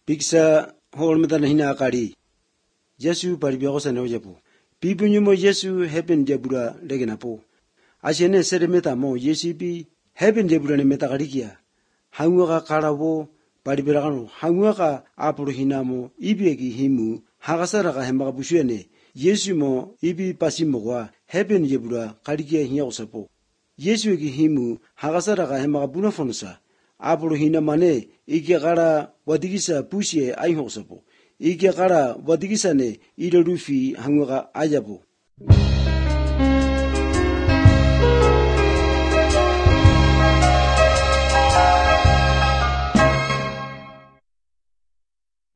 Bigsa holmatan hina akari. Yesu paribiyako sa nawajapo. Pibunyo mo Yesu heaven jabura legenapo. Asene seremeta mo Yesibi heaven jabura ne metakarikia. Hangwaka karabo paribiragano. Hangwaka apuro hinamo ibiegi himu. Hagasaraka hemaka busuene. Yesu mo ibi pasimoga heaven jabura karikia hinyakosapo. Yesu egi himu hagasaraka hemaka bunafonosa. Apuro hinamane ikekara wadigisa pusie aihosapo. Ikekara wadigisane ilerufi hangwaka ayapo.